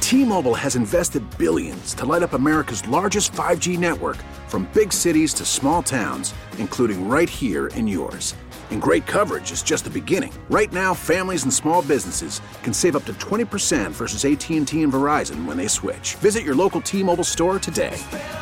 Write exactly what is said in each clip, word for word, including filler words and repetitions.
T-Mobile has invested billions to light up America's largest five G network, from big cities to small towns, including right here in yours. And great coverage is just the beginning. Right now, families and small businesses can save up to twenty percent versus A T and T and Verizon when they switch. Visit your local T-Mobile store today.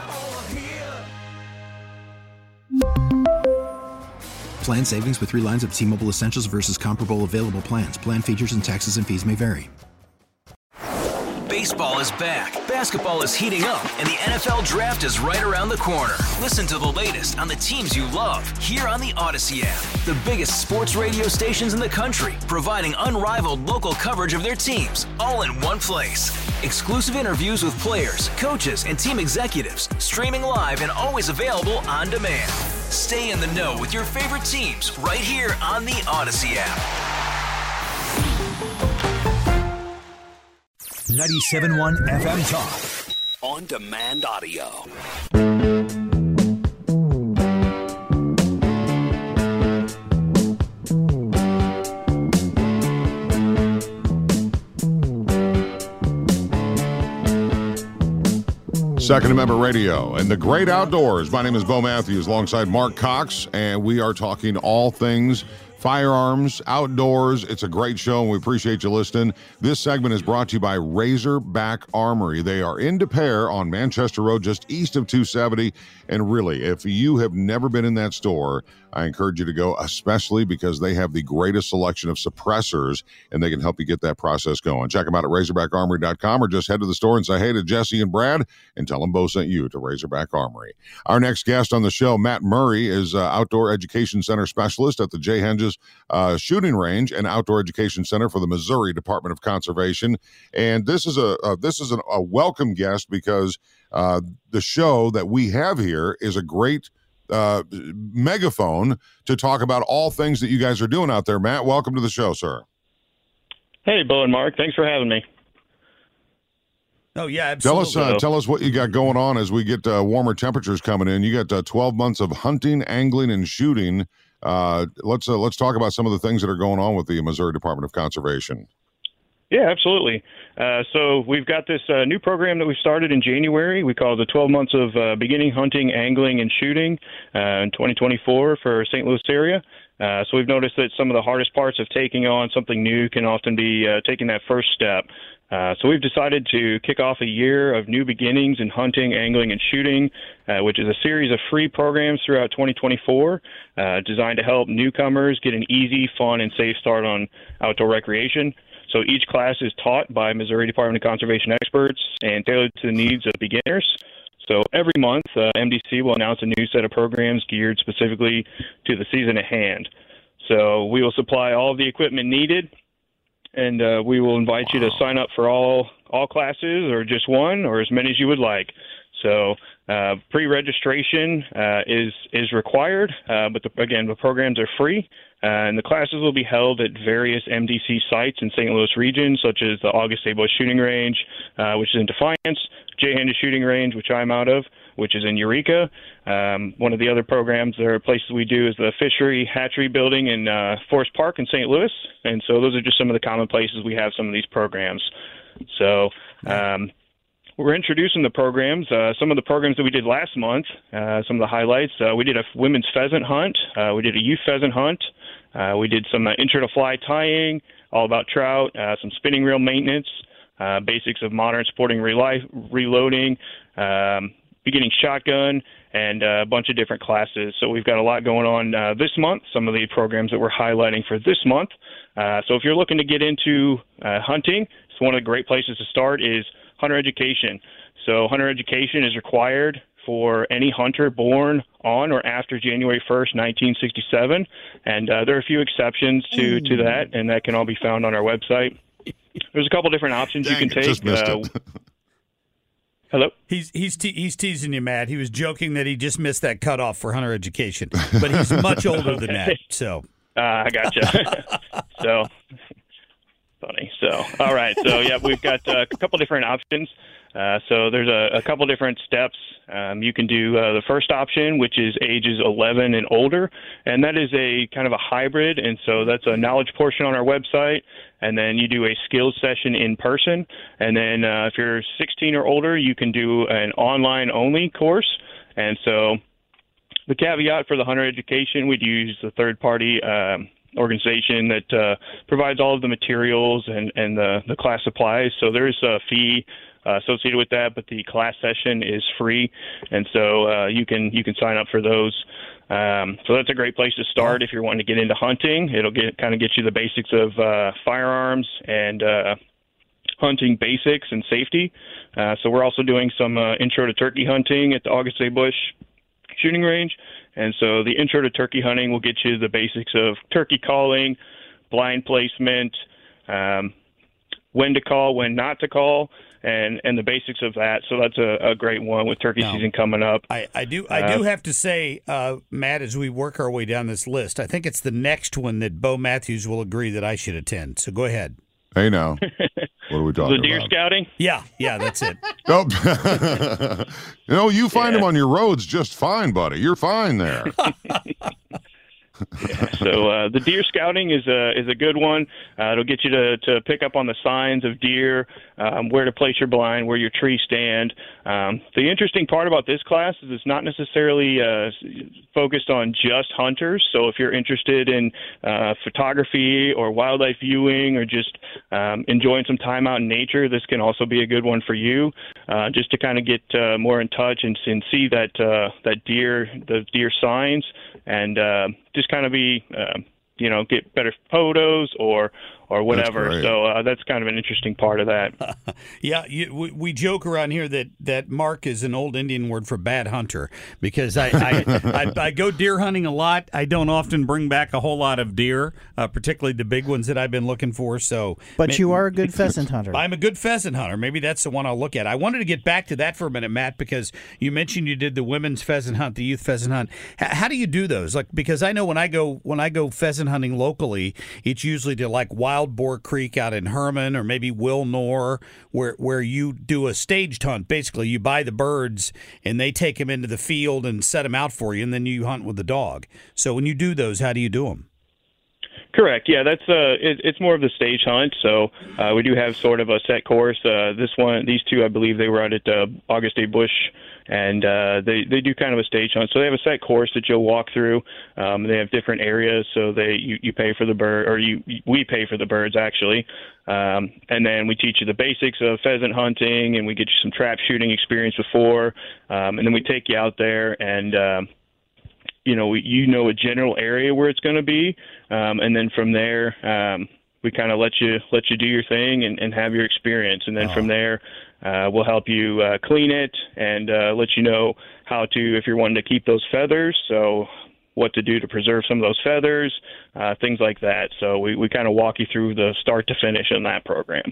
Plan savings with three lines of T-Mobile Essentials versus comparable available plans. Plan features and taxes and fees may vary. Baseball is back, basketball is heating up, and the N F L Draft is right around the corner. Listen to the latest on the teams you love here on the Odyssey app. The biggest sports radio stations in the country, providing unrivaled local coverage of their teams, all in one place. Exclusive interviews with players, coaches, and team executives, streaming live and always available on demand. Stay in the know with your favorite teams right here on the Odyssey app. ninety-seven point one F M Talk. On demand audio. Second Amendment Radio and the great outdoors. My name is Bo Matthews alongside Mark Cox, and we are talking all things firearms, outdoors. It's a great show, and we appreciate you listening. This segment is brought to you by Razorback Armory. They are in De Pere on Manchester Road, just east of two seventy. And really, if you have never been in that store, I encourage you to go, especially because they have the greatest selection of suppressors, and they can help you get that process going. Check them out at razorback armory dot com, or just head to the store and say hey to Jesse and Brad, and tell them Bo sent you to Razorback Armory. Our next guest on the show, Matt Murray, is uh, Outdoor Education Center Specialist at the Jay Henges uh, Shooting Range and Outdoor Education Center for the Missouri Department of Conservation. And this is a uh, this is an, a welcome guest, because uh, the show that we have here is a great uh, megaphone to talk about all things that you guys are doing out there. Matt, welcome to the show, sir. Hey, Bo and Mark. Thanks for having me. Oh, yeah, absolutely. Tell us, uh, tell us what you got going on as we get uh, warmer temperatures coming in. You got uh, twelve months of hunting, angling, and shooting. Uh, let's uh, let's talk about some of the things that are going on with the Missouri Department of Conservation. Yeah, absolutely. Uh, so we've got this uh, new program that we started in January. We call it the twelve months of uh, beginning hunting, angling, and shooting uh, in twenty twenty-four for Saint Louis area. Uh, so we've noticed that some of the hardest parts of taking on something new can often be uh, taking that first step. Uh, so we've decided to kick off a year of new beginnings in hunting, angling, and shooting, uh, which is a series of free programs throughout twenty twenty-four uh, designed to help newcomers get an easy, fun, and safe start on outdoor recreation. So each class is taught by Missouri Department of Conservation experts and tailored to the needs of beginners. So every month, uh, M D C will announce a new set of programs geared specifically to the season at hand. So we will supply all of the equipment needed, and uh, we will invite wow. you to sign up for all all classes, or just one, or as many as you would like. So uh, pre-registration uh, is is required, uh, but the, again, the programs are free, uh, and the classes will be held at various M D C sites in Saint Louis region, such as the August A. Bush Shooting Range, uh, which is in Defiance, Jay Henges Shooting Range, which I'm out of, which is in Eureka. Um, one of the other programs, there are places we do, is the Fishery Hatchery Building in uh, Forest Park in Saint Louis, and so those are just some of the common places we have some of these programs. So um, we're introducing the programs. Uh, some of the programs that we did last month, uh, some of the highlights, uh, we did a women's pheasant hunt. Uh, we did a youth pheasant hunt. Uh, we did some uh, intro to fly tying, all about trout, uh, some spinning reel maintenance, uh, basics of modern sporting reli- reloading, um, beginning shotgun, and uh, a bunch of different classes. So we've got a lot going on uh, this month, some of the programs that we're highlighting for this month. Uh, so if you're looking to get into uh, hunting, so one of the great places to start is hunter education. So hunter education is required for any hunter born on or after January first, nineteen sixty-seven, and uh, there are a few exceptions to, to that, and that can all be found on our website. There's a couple different options Dang, you can take. Just missed uh, it. Hello? He's he's te- he's teasing you, Matt. He was joking that he just missed that cutoff for hunter education, but he's much older okay. than that. So uh, I gotcha. so funny. So all right. So yeah, we've got uh, a couple different options. Uh, so there's a, a couple different steps. Um, you can do uh, the first option, which is ages eleven and older, and that is a kind of a hybrid. And so that's a knowledge portion on our website, and then you do a skills session in person. And then uh, if you're sixteen or older, you can do an online-only course. And so the caveat for the hunter education, we'd use the third-party um, organization that uh, provides all of the materials and, and the, the class supplies. So there is a fee uh, associated with that, but the class session is free, and so uh, you can you can sign up for those. Um, so that's a great place to start if you're wanting to get into hunting. It'll get kind of get you the basics of uh, firearms and uh, hunting basics and safety. Uh, so we're also doing some uh, intro to turkey hunting at the August A. Busch shooting range. And so the intro to turkey hunting will get you the basics of turkey calling, blind placement, um, when to call, when not to call, and, and the basics of that. So that's a, a great one with turkey now, season coming up. I, I do I do have to say, uh, Matt, as we work our way down this list, I think it's the next one that Bo Matthews will agree that I should attend. So go ahead. Hey, now. What are we talking about? The deer about? scouting? Yeah, yeah, that's it. Oh, you know, you find Yeah. them on your roads just fine, buddy. You're fine there. So uh, the deer scouting is a is a good one. Uh, it'll get you to, to pick up on the signs of deer, um, where to place your blind, where your trees stand. Um, the interesting part about this class is it's not necessarily uh, focused on just hunters. So if you're interested in uh, photography or wildlife viewing or just um, enjoying some time out in nature, this can also be a good one for you, uh, just to kind of get uh, more in touch and, and see that uh, that deer, the deer signs, and uh, just kind of be, uh, you know, get better photos or or whatever. So uh, that's kind of an interesting part of that. Yeah, you, we, we joke around here that, that Mark is an old Indian word for bad hunter because I I, I I go deer hunting a lot. I don't often bring back a whole lot of deer, uh, particularly the big ones that I've been looking for. So, But ma- you are a good pheasant hunter. I'm a good pheasant hunter. Maybe that's the one I'll look at. I wanted to get back to that for a minute, Matt, because you mentioned you did the women's pheasant hunt, the youth pheasant hunt. H- how do you do those? Like, because I know when I go when I go pheasant hunting locally, it's usually to like Wild Boar Creek out in Herman or maybe Wilnor, where where you do a staged hunt. Basically, you buy the birds and they take them into the field and set them out for you, and then you hunt with the dog. So when you do those, how do you do them? Correct. Yeah, that's uh, it, it's more of the stage hunt. So uh, we do have sort of a set course. Uh, this one, these two, I believe they were out at uh, August A. Busch, and uh, they they do kind of a stage hunt. So they have a set course that you'll walk through. Um, they have different areas, so they you, you pay for the bird, or you we pay for the birds actually, um, and then we teach you the basics of pheasant hunting, and we get you some trap shooting experience before, um, and then we take you out there and. Um, You know, you know a general area where it's going to be, um, and then from there, um, we kind of let you let you do your thing and, and have your experience, and then oh. from there, uh, we'll help you uh, clean it and uh, let you know how to, if you're wanting to keep those feathers, so what to do to preserve some of those feathers, uh, things like that. So we, we kind of walk you through the start to finish in that program.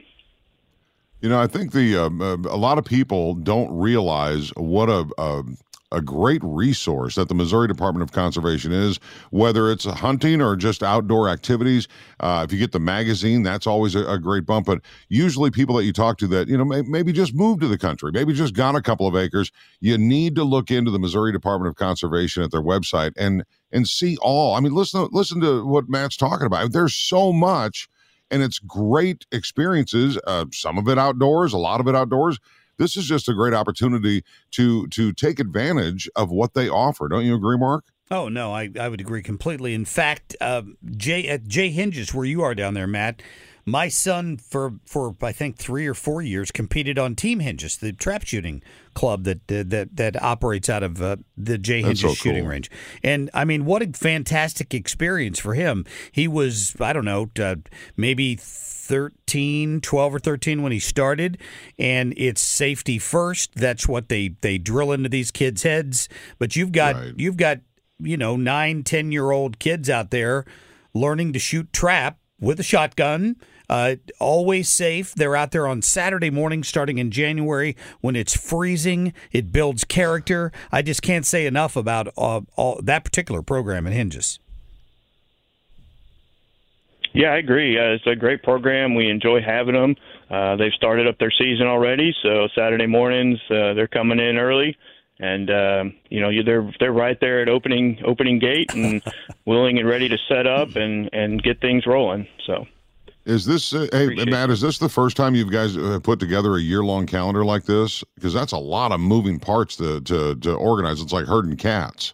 You know, I think the uh, a lot of people don't realize what a, a a great resource that the Missouri Department of Conservation is, whether it's hunting or just outdoor activities. Uh, if you get the magazine, that's always a, a great bump. But usually people that you talk to that, you know, may, maybe just moved to the country, maybe just got a couple of acres, you need to look into the Missouri Department of Conservation at their website and and see all. I mean, listen, listen to what Matt's talking about. There's so much, and it's great experiences, uh, some of it outdoors, a lot of it outdoors. This is just a great opportunity to to take advantage of what they offer. Don't you agree, Mark? Oh, no, I, I would agree completely. In fact, uh, Jay, at Jay Hinges, where you are down there, Matt, my son, for, for I think three or four years, competed on Team Hinges, the trap shooting club that uh, that that operates out of uh, the Jay Hinges so shooting cool. range. And, I mean, what a fantastic experience for him. He was, I don't know, uh, maybe thirteen, twelve or thirteen when he started, and it's safety first. That's what they, they drill into these kids' heads. But you've got right. you've got, you know, nine, ten-year-old kids out there learning to shoot trap with a shotgun, uh, always safe. They're out there on Saturday morning starting in January when it's freezing. It builds character. I just can't say enough about uh, all, that particular program at Hinges. Yeah, I agree. Uh, it's a great program. We enjoy having them. uh, they've started up their season already. So Saturday mornings, uh, they're coming in early. And um, you know they're they're right there at opening opening gate and willing and ready to set up and, and get things rolling. So, is this uh, hey Matt? Is this the first time you guys have put together a year long calendar like this? Because that's a lot of moving parts to to, to organize. It's like herding cats.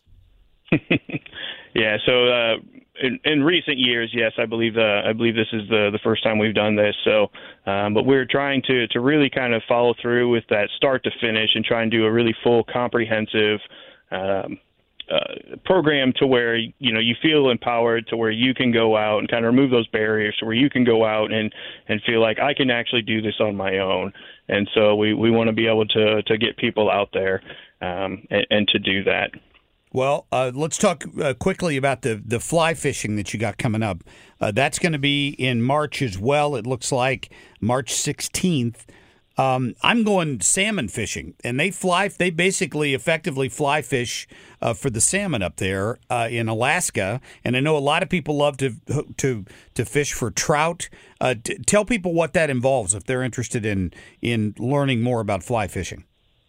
Yeah. So uh, in, in recent years, yes, I believe uh, I believe this is the the first time we've done this. So, um, but we're trying to to really kind of follow through with that start to finish and try and do a really full, comprehensive um, uh, program to where you know you feel empowered, to where you can go out and kind of remove those barriers, to where you can go out and and feel like I can actually do this on my own. And so we we want to be able to to get people out there um, and, and to do that. Well, uh, let's talk uh, quickly about the, the fly fishing that you got coming up. Uh, that's going to be in March as well, it looks like, March sixteenth. Um, I'm going salmon fishing, and they fly. They basically effectively fly fish uh, for the salmon up there uh, in Alaska. And I know a lot of people love to to to fish for trout. Uh, t- tell people what that involves if they're interested in in learning more about fly fishing.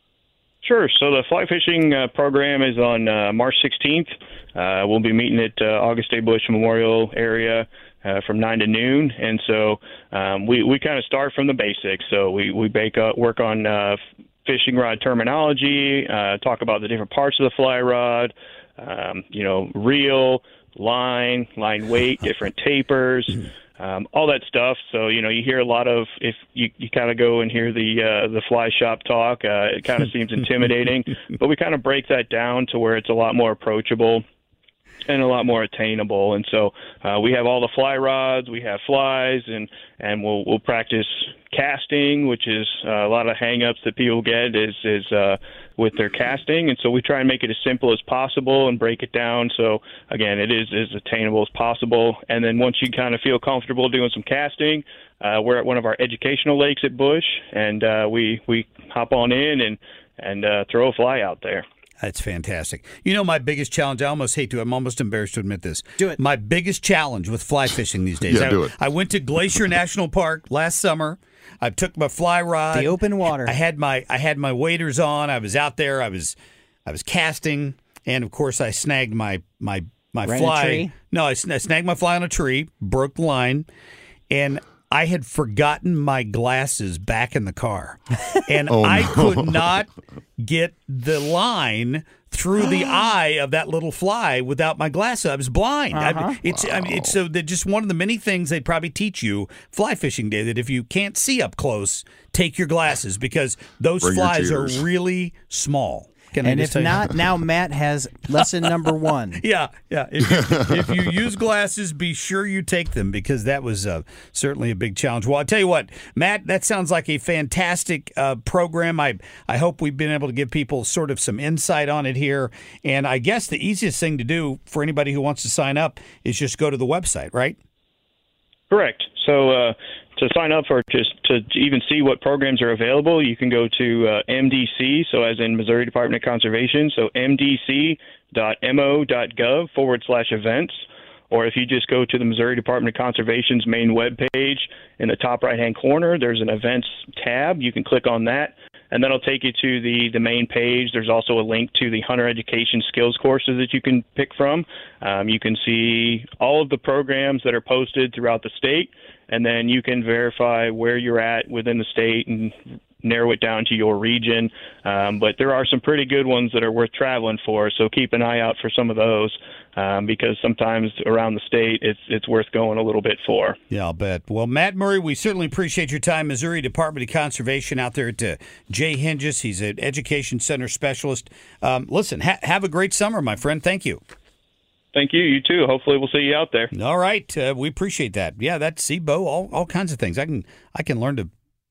Sure. So the fly fishing uh, program is on uh, March sixteenth. Uh, we'll be meeting at uh, Auguste A. Busch Memorial area uh, from nine to noon. And so um, we, we kind of start from the basics. So we, we bake up, work on uh, fishing rod terminology, uh, talk about the different parts of the fly rod, um, you know, reel, line, line weight, different tapers. Um, all that stuff. So, you know, you hear a lot of, if you, you kind of go and hear the uh, the fly shop talk, uh, it kind of seems intimidating, but we kind of break that down to where it's a lot more approachable and a lot more attainable. And so uh, we have all the fly rods, we have flies, and, and we'll we'll practice casting, which is uh, a lot of hang-ups that people get is, is uh, with their casting. And so we try and make it as simple as possible and break it down. So, again, it is as attainable as possible. And then once you kind of feel comfortable doing some casting, uh, we're at one of our educational lakes at Busch, and uh, we, we hop on in and, and uh, throw a fly out there. That's fantastic. You know, my biggest challenge, I almost hate to, I'm almost embarrassed to admit this. Do it. My biggest challenge with fly fishing these days. Yeah, I, do it. I went to Glacier National Park last summer. I took my fly rod. The open water. I had my I had my waders on. I was out there. I was I was casting, and of course I snagged my my my Right in a fly. tree? No, I, sn- I snagged my fly on a tree, broke the line, and I had forgotten my glasses back in the car, and Oh, I no. could not get the line through the eye of that little fly without my glasses. I was blind. I, Uh-huh. it's I mean, it's so that just one of the many things they'd probably teach you fly fishing day, that if you can't see up close, take your glasses, because those Bring your flies are cheaters. really small. Can I And just if tell you? not, now Matt has lesson number one. Yeah, yeah. If you, if you use glasses, be sure you take them, because that was uh, certainly a big challenge. Well, I'll tell you what, Matt, that sounds like a fantastic uh, program. I I hope we've been able to give people sort of some insight on it here. And I guess the easiest thing to do for anybody who wants to sign up is just go to the website, right? Correct. So uh, to sign up or just to even see what programs are available, you can go to uh, M D C, so as in Missouri Department of Conservation, so m d c dot m o dot gov forward slash events. Or if you just go to the Missouri Department of Conservation's main webpage, in the top right-hand corner, there's an events tab. You can click on that, and that'll take you to the, the main page. There's also a link to the hunter education skills courses that you can pick from. Um, you can see all of the programs that are posted throughout the state, and then you can verify where you're at within the state and narrow it down to your region. Um, but there are some pretty good ones that are worth traveling for, so keep an eye out for some of those, um, because sometimes around the state it's it's worth going a little bit for. Yeah, I'll bet. Well, Matt Murray, we certainly appreciate your time. Missouri Department of Conservation out there at uh, Jay Hinges. He's an education center specialist. Um, listen, ha- have a great summer, my friend. Thank you. Thank you. You too. Hopefully we'll see you out there. All right. Uh, we appreciate that. Yeah, that's see, Bo, all, all kinds of things. I can I can learn to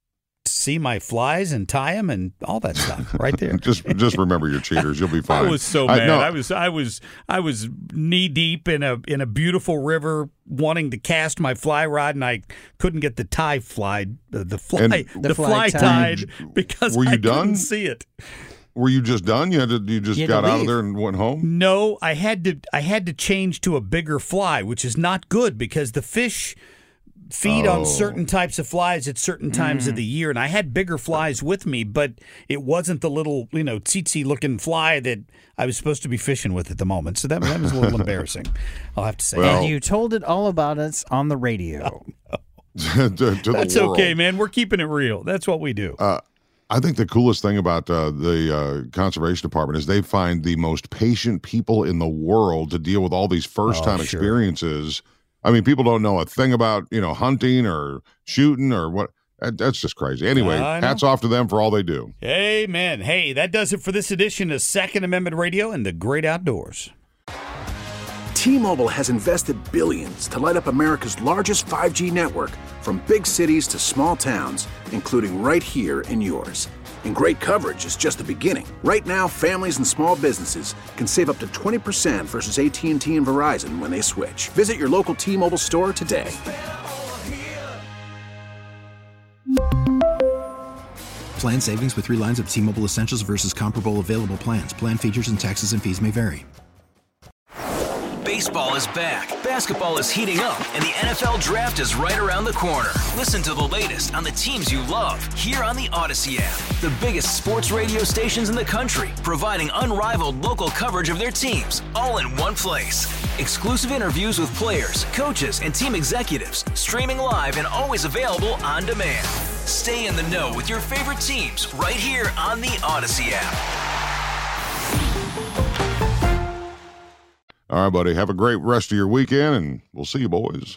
see my flies and tie them and all that stuff right there. just just remember your cheaters. You'll be fine. I was so mad. no, I was I was I was knee deep in a in a beautiful river, wanting to cast my fly rod, and I couldn't get the tie fly the, the fly And- the, The fly, fly tied tied. because Were you I done? couldn't see it. Were you just done? You had to. You just You had to got out of leave. there and went home. No, I had to I had to change to a bigger fly, which is not good because the fish feed Oh. on certain types of flies at certain times of the year, and I had bigger flies with me, but it wasn't the little, you know, tsetse looking fly that I was supposed to be fishing with at the moment. So that, that was a little embarrassing, I'll have to say. Well- And you told it all about us on the radio. to, to the That's world. okay, man. We're keeping it real. That's what we do. Uh, I think the coolest thing about uh, the uh, conservation department is they find the most patient people in the world to deal with all these first-time Oh, sure. experiences. I mean, people don't know a thing about, you know, hunting or shooting or what. That, that's just crazy. Anyway, I know. hats off to them for all they do. Amen. Hey, that does it for this edition of Second Amendment Radio and the Great Outdoors. T-Mobile has invested billions to light up America's largest five G network, from big cities to small towns, including right here in yours. And great coverage is just the beginning. Right now, families and small businesses can save up to twenty percent versus A T and T and Verizon when they switch. Visit your local T-Mobile store today. Plan savings with three lines of T-Mobile Essentials versus comparable available plans. Plan features and taxes and fees may vary. Baseball is back, basketball is heating up, and the N F L Draft is right around the corner. Listen to the latest on the teams you love here on the Odyssey app. The biggest sports radio stations in the country, providing unrivaled local coverage of their teams, all in one place. Exclusive interviews with players, coaches, and team executives, streaming live and always available on demand. Stay in the know with your favorite teams right here on the Odyssey app. All right, buddy. Have a great rest of your weekend, and we'll see you, boys.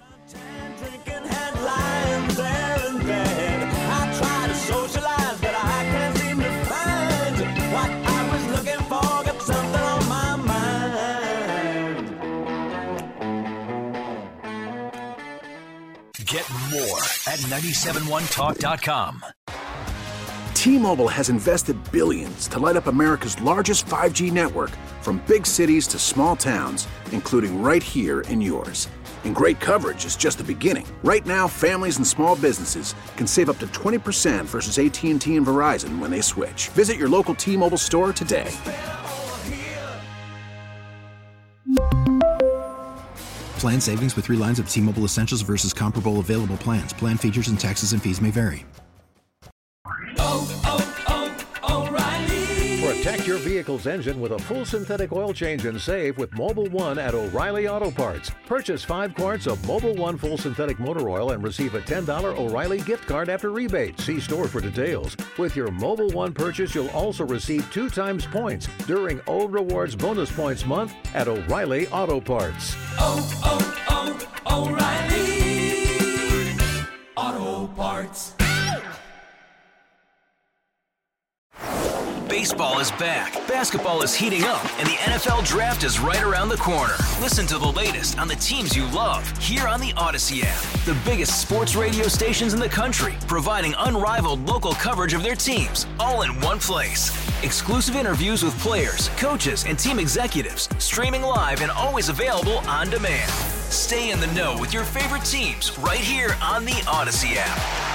Get more at nine seven one talk dot com. T-Mobile has invested billions to light up America's largest five G network, from big cities to small towns, including right here in yours. And great coverage is just the beginning. Right now, families and small businesses can save up to twenty percent versus A T and T and Verizon when they switch. Visit your local T-Mobile store today. Plan savings with three lines of T-Mobile Essentials versus comparable available plans. Plan features and taxes and fees may vary. Protect your vehicle's engine with a full synthetic oil change and save with Mobil one at O'Reilly Auto Parts. Purchase five quarts of Mobil one full synthetic motor oil and receive a ten dollars O'Reilly gift card after rebate. See store for details. With your Mobil one purchase, you'll also receive two times points during O Rewards Bonus Points Month at O'Reilly Auto Parts. Oh, oh, oh, O'Reilly Auto Parts. Baseball is back, basketball is heating up, and the N F L Draft is right around the corner. Listen to the latest on the teams you love here on the Odyssey app. The biggest sports radio stations in the country, providing unrivaled local coverage of their teams, all in one place. Exclusive interviews with players, coaches, and team executives, streaming live and always available on demand. Stay in the know with your favorite teams right here on the Odyssey app.